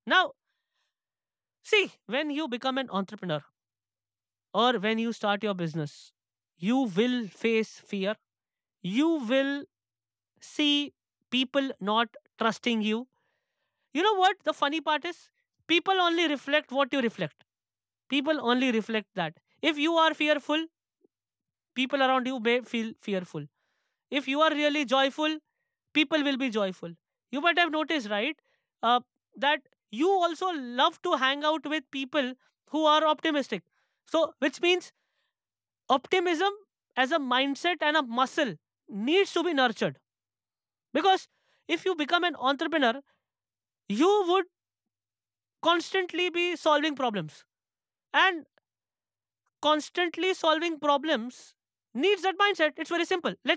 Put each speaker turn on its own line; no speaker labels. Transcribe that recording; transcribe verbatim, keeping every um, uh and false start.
Now, see, when you become an entrepreneur or when you start your business, you will face fear. You will see people not trusting you. You know what the funny part is? People only reflect what you reflect. People only reflect that. If you are fearful, people around you may feel fearful. If you are really joyful, people will be joyful. You might have noticed, right? Uh, that you also love to hang out with people who are optimistic. So, which means optimism as a mindset and a muscle needs to be nurtured. Because if you become an entrepreneur, you would constantly be solving problems. And constantly solving problems needs that mindset. It's very simple. Let's